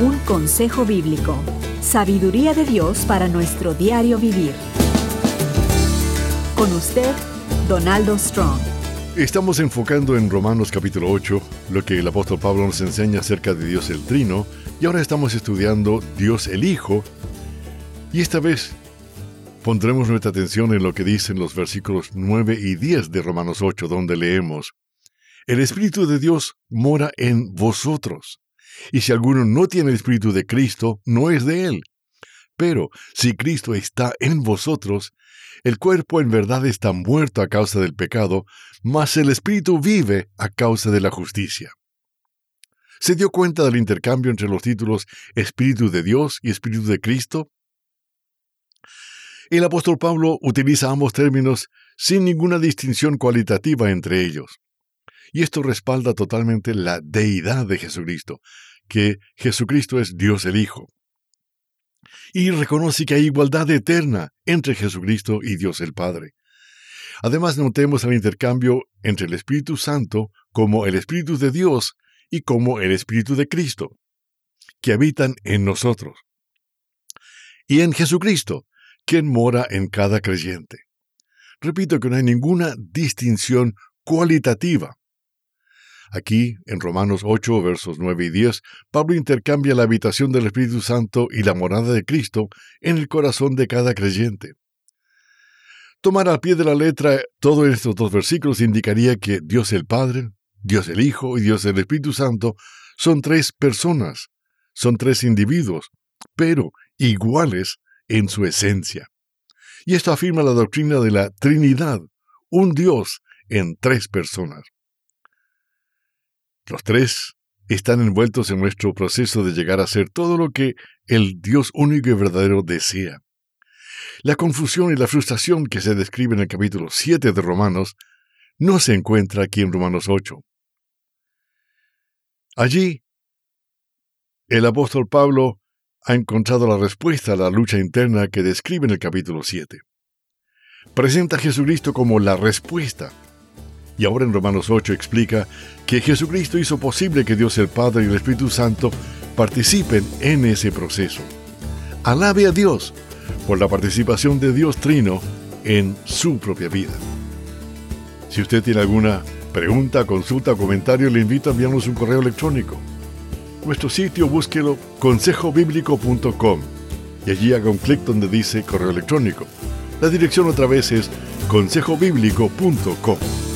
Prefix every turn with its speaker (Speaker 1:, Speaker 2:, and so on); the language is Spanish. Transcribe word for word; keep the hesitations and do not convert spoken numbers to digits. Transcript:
Speaker 1: Un consejo bíblico. Sabiduría de Dios para nuestro diario vivir. Con usted, Donaldo Strong.
Speaker 2: Estamos enfocando en Romanos capítulo ocho, lo que el apóstol Pablo nos enseña acerca de Dios el Trino, y ahora estamos estudiando Dios el Hijo, y esta vez pondremos nuestra atención en lo que dicen los versículos nueve y diez de Romanos ocho, donde leemos: El Espíritu de Dios mora en vosotros, y si alguno no tiene el Espíritu de Cristo, no es de él. Pero si Cristo está en vosotros, el cuerpo en verdad está muerto a causa del pecado, mas el Espíritu vive a causa de la justicia. ¿Se dio cuenta del intercambio entre los títulos Espíritu de Dios y Espíritu de Cristo? El apóstol Pablo utiliza ambos términos sin ninguna distinción cualitativa entre ellos. Y esto respalda totalmente la deidad de Jesucristo, que Jesucristo es Dios el Hijo. Y reconoce que hay igualdad eterna entre Jesucristo y Dios el Padre. Además, notemos el intercambio entre el Espíritu Santo como el Espíritu de Dios y como el Espíritu de Cristo, que habitan en nosotros. Y en Jesucristo, quien mora en cada creyente. Repito que no hay ninguna distinción cualitativa. Aquí, en Romanos ocho, versos nueve y diez, Pablo intercambia la habitación del Espíritu Santo y la morada de Cristo en el corazón de cada creyente. Tomar al pie de la letra todos estos dos versículos indicaría que Dios el Padre, Dios el Hijo y Dios el Espíritu Santo son tres personas, son tres individuos, pero iguales en su esencia. Y esto afirma la doctrina de la Trinidad, un Dios en tres personas. Los tres están envueltos en nuestro proceso de llegar a ser todo lo que el Dios único y verdadero desea. La confusión y la frustración que se describe en el capítulo siete de Romanos no se encuentra aquí en Romanos ocho. Allí, el apóstol Pablo ha encontrado la respuesta a la lucha interna que describe en el capítulo siete. Presenta a Jesucristo como la respuesta. Y ahora en Romanos ocho explica que Jesucristo hizo posible que Dios el Padre y el Espíritu Santo participen en ese proceso. Alabe a Dios por la participación de Dios Trino en su propia vida. Si usted tiene alguna pregunta, consulta o comentario, le invito a enviarnos un correo electrónico. Nuestro sitio, búsquelo consejo bíblico punto com y allí haga un clic donde dice correo electrónico. La dirección otra vez es consejo bíblico punto com.